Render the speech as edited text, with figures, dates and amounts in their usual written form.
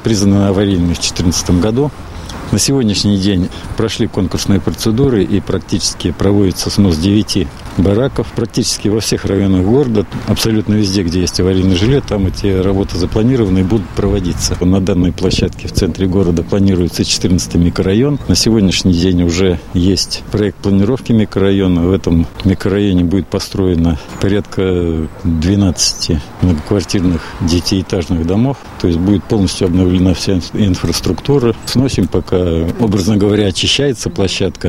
признаны аварийными в 2014 году. На сегодняшний день прошли конкурсные процедуры и практически проводится снос 9 бараков. Практически во всех районах города, абсолютно везде, где есть аварийное жилье, там эти работы запланированы и будут проводиться. На данной площадке в центре города планируется 14-й микрорайон. На сегодняшний день уже есть проект планировки микрорайона. В этом микрорайоне будет построено порядка 12 многоквартирных 9-этажных домов. То есть будет полностью обновлена вся инфраструктура. Сносим, пока, образно говоря, очищается площадка.